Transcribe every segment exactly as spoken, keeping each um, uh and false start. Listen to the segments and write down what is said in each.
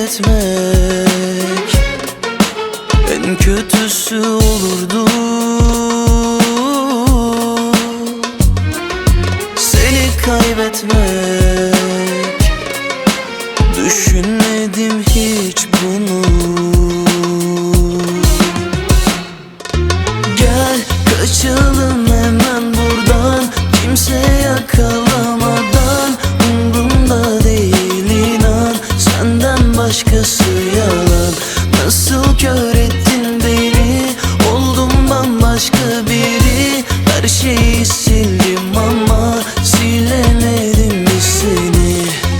kaybetmek en kötüsü olurdu. Seni kaybetmek, düşünmedim hiç bunu. Gel kaçalım hemen buradan, kimse yakalamadan. Umrumda değil inan, senden başkası yalan. Nasıl kör ettin beni, oldum bambaşka biri. Her şeyi sildim ama silemedim mi seni?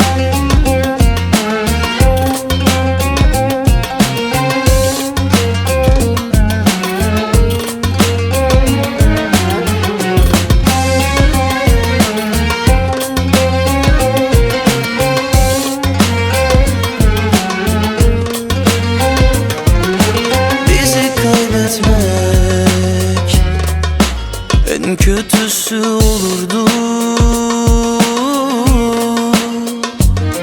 Kaybetmek en kötüsü olurdu.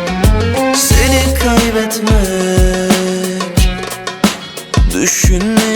Seni kaybetmek, düşünme